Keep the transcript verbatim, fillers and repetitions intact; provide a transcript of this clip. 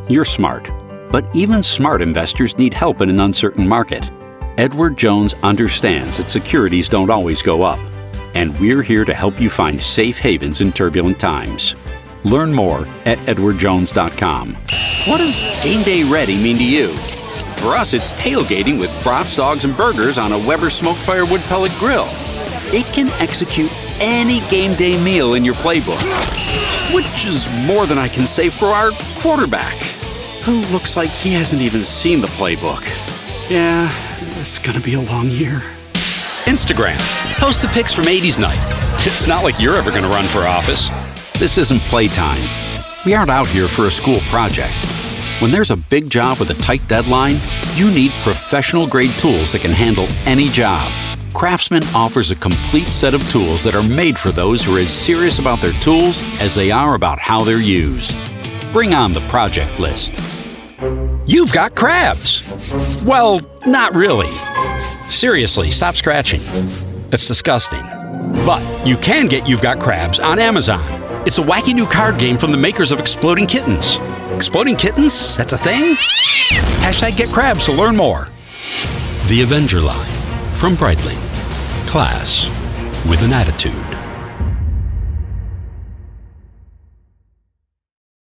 You're smart. But even smart investors need help in an uncertain market. Edward Jones understands that securities don't always go up. And we're here to help you find safe havens in turbulent times. Learn more at edward jones dot com. What does game day ready mean to you? For us, it's tailgating with brats, dogs, and burgers on a Weber Smoke Fire Wood Pellet Grill. It can execute any game day meal in your playbook, which is more than I can say for our quarterback, who looks like he hasn't even seen the playbook. Yeah, it's gonna be a long year. Instagram. Post the pics from eighties night. It's not like you're ever gonna run for office. This isn't playtime. We aren't out here for a school project. When there's a big job with a tight deadline, you need professional-grade tools that can handle any job. Craftsman offers a complete set of tools that are made for those who are as serious about their tools as they are about how they're used. Bring on the project list. You've got crabs! Well, not really. Seriously, stop scratching. That's disgusting. But you can get You've Got Crabs on Amazon. It's a wacky new card game from the makers of Exploding Kittens. Exploding Kittens? That's a thing? Hashtag get crabs to learn more. The Avenger line from Breitling. Class with an attitude.